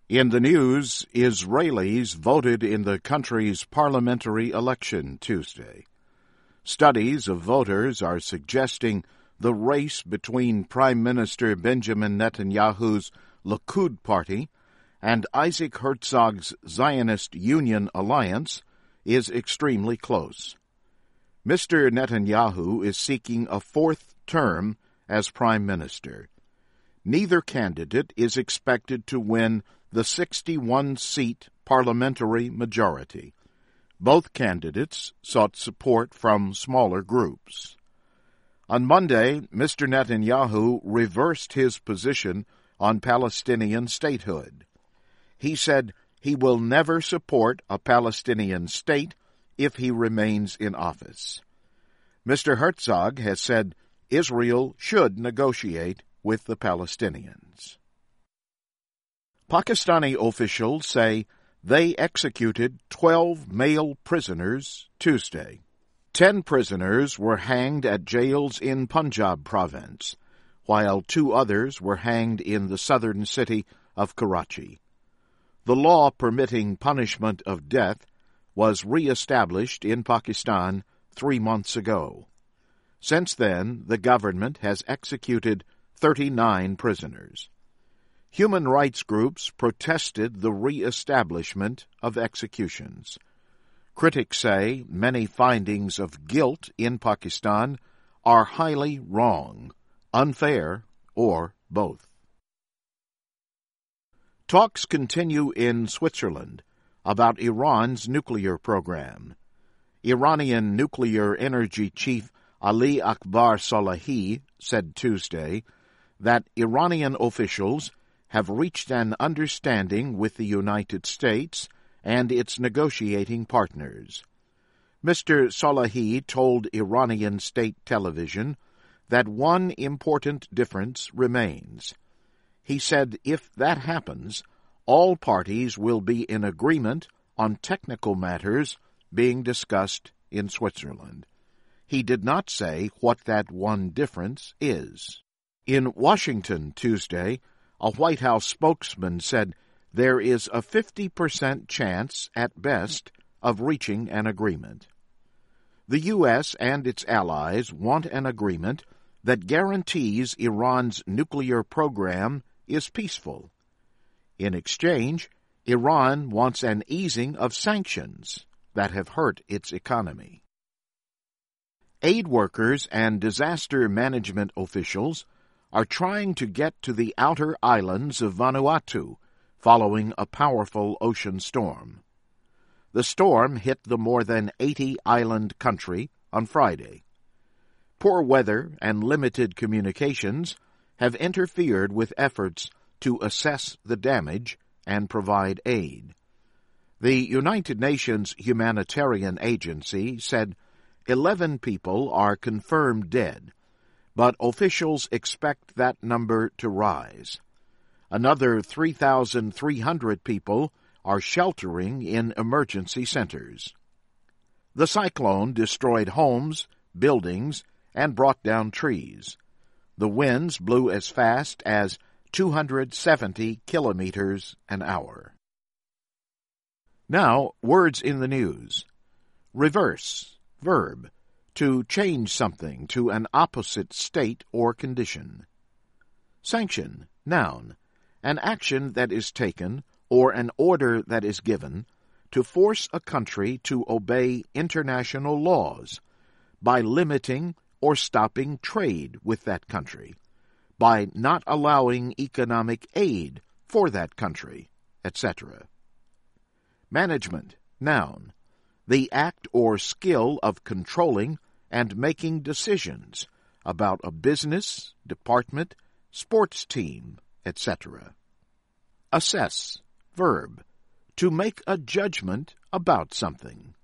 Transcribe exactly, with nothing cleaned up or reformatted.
In the news, Israelis voted in the country's parliamentary election Tuesday. Studies of voters are suggesting the race between Prime Minister Benjamin Netanyahu's Likud party and Isaac Herzog's Zionist Union alliance is extremely close. Mister Netanyahu is seeking a fourth term as Prime Minister. Neither candidate is expected to win the sixty-one seat parliamentary majority. Both candidates sought support from smaller groups. On Monday, Mister Netanyahu reversed his position on Palestinian statehood. He said he will never support a Palestinian state if he remains in office. Mister Herzog has said Israel should negotiate with the Palestinians. Pakistani officials say they executed twelve male prisoners Tuesday. Ten prisoners were hanged at jails in Punjab province, while two others were hanged in the southern city of Karachi. The law permitting punishment of death was re-established in Pakistan three months ago. Since then, the government has executed thirty-nine prisoners. Human rights groups protested the re-establishment of executions. Critics say many findings of guilt in Pakistan are highly wrong, unfair, or both. Talks continue in Switzerland about Iran's nuclear program. Iranian nuclear energy chief Ali Akbar Salehi said Tuesday that Iranian officials have reached an understanding with the United States and its negotiating partners. Mister Salehi told Iranian state television that one important difference remains. He said if that happens, all parties will be in agreement on technical matters being discussed in Switzerland. He did not say what that one difference is. In Washington Tuesday, a White House spokesman said there is a fifty percent chance at best of reaching an agreement. The U S and its allies want an agreement that guarantees Iran's nuclear program is peaceful. In exchange, Iran wants an easing of sanctions that have hurt its economy. Aid workers and disaster management officials are trying to get to the outer islands of Vanuatu following a powerful ocean storm. The storm hit the more than eighty-island country on Friday. Poor weather and limited communications have interfered with efforts to assess the damage and provide aid. The United Nations Humanitarian Agency said eleven people are confirmed dead, but officials expect that number to rise. Another three thousand three hundred people are sheltering in emergency centers. The cyclone destroyed homes, buildings, and brought down trees. The winds blew as fast as two hundred seventy kilometers an hour. Now, words in the news. Reverse, verb, to change something to an opposite state or condition. Sanction, noun, an action that is taken or an order that is given to force a country to obey international laws by limiting or stopping trade with that country, by not allowing economic aid for that country, et cetera. Management, noun, the act or skill of controlling and making decisions about a business, department, sports team, et cetera. Assess, verb, to make a judgment about something.